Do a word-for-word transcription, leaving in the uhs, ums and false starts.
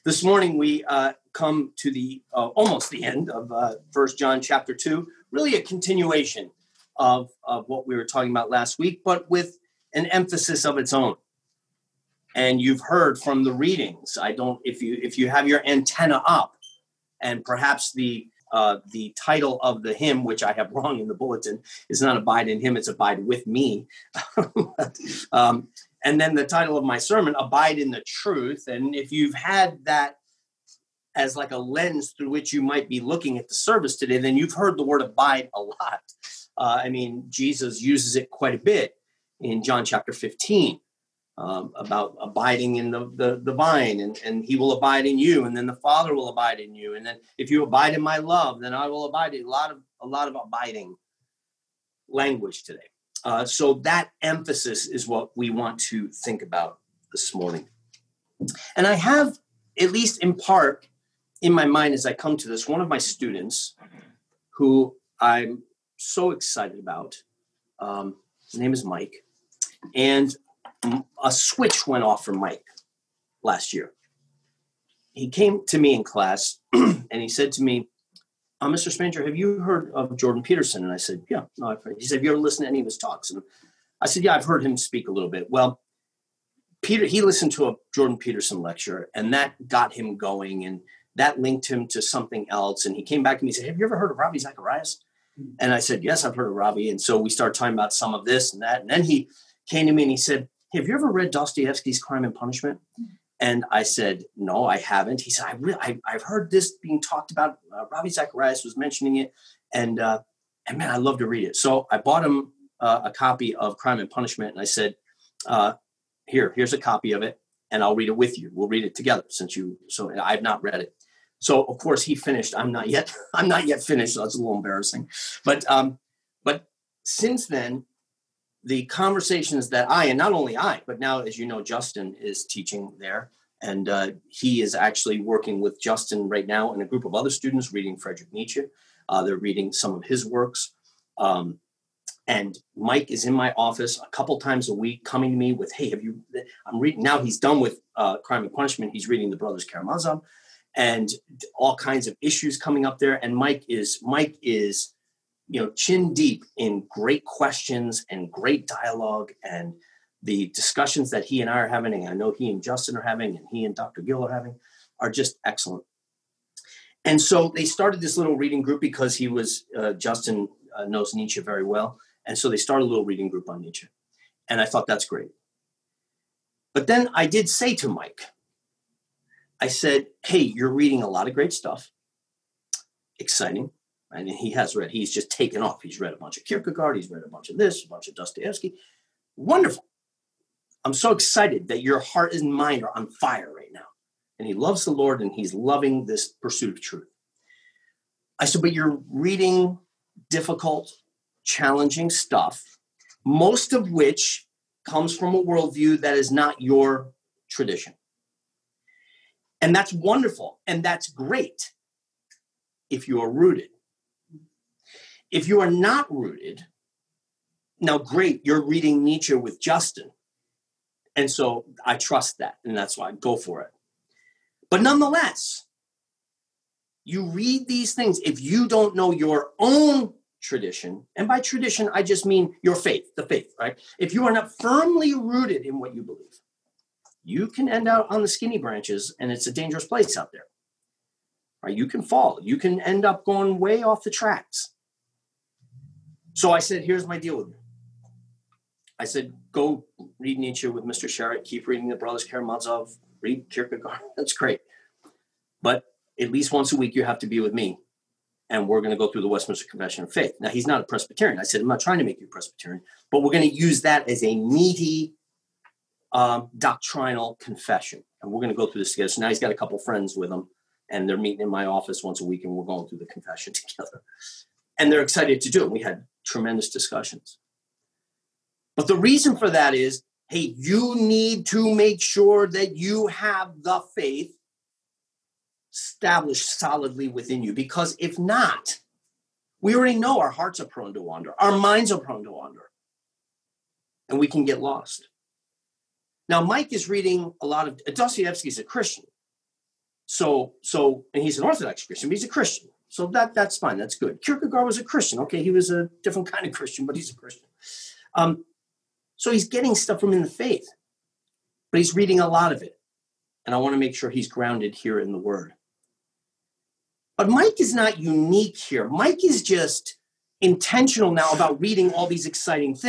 This morning we uh, come to the uh, almost the end of uh, First John chapter two, really a continuation of, of what we were talking about last week, but with an emphasis of its own. And you've heard from the readings. I don't, if you if you have your antenna up, and perhaps the uh, the title of the hymn, which I have wrong in the bulletin, is not Abide in Him, it's Abide with Me. um, and then the title of my sermon, Abide in the Truth. And if you've had that as like a lens through which you might be looking at the service today, then you've heard the word abide a lot. Uh, I mean, Jesus uses it quite a bit in John chapter fifteen. Um, about abiding in the, the, the vine, and, and he will abide in you, and then the Father will abide in you. And then if you abide in my love, then I will abide in you. A lot of, a lot of abiding language today. Uh, so that emphasis is what we want to think about this morning. And I have, at least in part, in my mind as I come to this, one of my students who I'm so excited about. Um, his name is Mike. And a switch went off for Mike last year. He came to me in class and he said to me, uh, Mister Spanger, have you heard of Jordan Peterson? And I said, yeah. No, I've heard. He said, have you ever listened to any of his talks? And I said, yeah, I've heard him speak a little bit. Well, Peter, he listened to a Jordan Peterson lecture, and that got him going, and that linked him to something else. And he came back to me and said, have you ever heard of Ravi Zacharias? And I said, yes, I've heard of Ravi. And so we started talking about some of this and that. And then he came to me and he said, have you ever read Dostoevsky's Crime and Punishment? And I said, no, I haven't. He said, I really, I, I've heard this being talked about. Uh, Ravi Zacharias was mentioning it. And, uh, and man, I'd love to read it. So I bought him uh, a copy of Crime and Punishment. And I said, uh, here, here's a copy of it. And I'll read it with you. We'll read it together since you, so I've not read it. So of course he finished. I'm not yet, I'm not yet finished. So that's a little embarrassing. But, um, but since then, the conversations that I, and not only I, but now, as you know, Justin is teaching there. And uh, he is actually working with Justin right now and a group of other students reading Friedrich Nietzsche. Uh, they're reading some of his works. Um, and Mike is in my office a couple times a week coming to me with, hey, have you, I'm reading, now he's done with uh, Crime and Punishment. He's reading the Brothers Karamazov and all kinds of issues coming up there. And Mike is, Mike is, you know, chin deep in great questions and great dialogue, and the discussions that he and I are having, and I know he and Justin are having, and he and Doctor Gill are having, are just excellent. And so they started this little reading group because he was, uh, Justin uh, knows Nietzsche very well. And so they started a little reading group on Nietzsche. And I thought that's great. But then I did say to Mike, I said, hey, you're reading a lot of great stuff. Exciting. And he has read, he's just taken off. He's read a bunch of Kierkegaard. He's read a bunch of this, a bunch of Dostoevsky. Wonderful. I'm so excited that your heart and mind are on fire right now. And he loves the Lord and he's loving this pursuit of truth. I said, but you're reading difficult, challenging stuff, most of which comes from a worldview that is not your tradition. And that's wonderful. And that's great if you are rooted. If you are not rooted, now great, you're reading Nietzsche with Justin. And so I trust that, and that's why I go for it. But nonetheless, you read these things, if you don't know your own tradition, and by tradition, I just mean your faith, the faith, right? If you are not firmly rooted in what you believe, you can end out on the skinny branches, and it's a dangerous place out there. Right? You can fall. You can end up going way off the tracks. So I said, here's my deal with it. I said, go read Nietzsche with Mister Sherritt. Keep reading the Brothers Karamazov. Read Kierkegaard. That's great. But at least once a week, you have to be with me. And we're going to go through the Westminster Confession of Faith. Now, he's not a Presbyterian. I said, I'm not trying to make you a Presbyterian. But we're going to use that as a meaty um, doctrinal confession. And we're going to go through this together. So now he's got a couple friends with him. And they're meeting in my office once a week. And we're going through the confession together. And they're excited to do it. We had tremendous discussions. But the reason for that is, hey, you need to make sure that you have the faith established solidly within you. Because if not, we already know our hearts are prone to wander. Our minds are prone to wander. And we can get lost. Now, Mike is reading a lot of, Dostoevsky is a Christian. so, so, and he's an Orthodox Christian, but he's a Christian. So that that's fine. That's good. Kierkegaard was a Christian. Okay, he was a different kind of Christian, but he's a Christian. Um, so he's getting stuff from in the faith, but he's reading a lot of it. And I want to make sure he's grounded here in the Word. But Mike is not unique here. Mike is just intentional now about reading all these exciting things.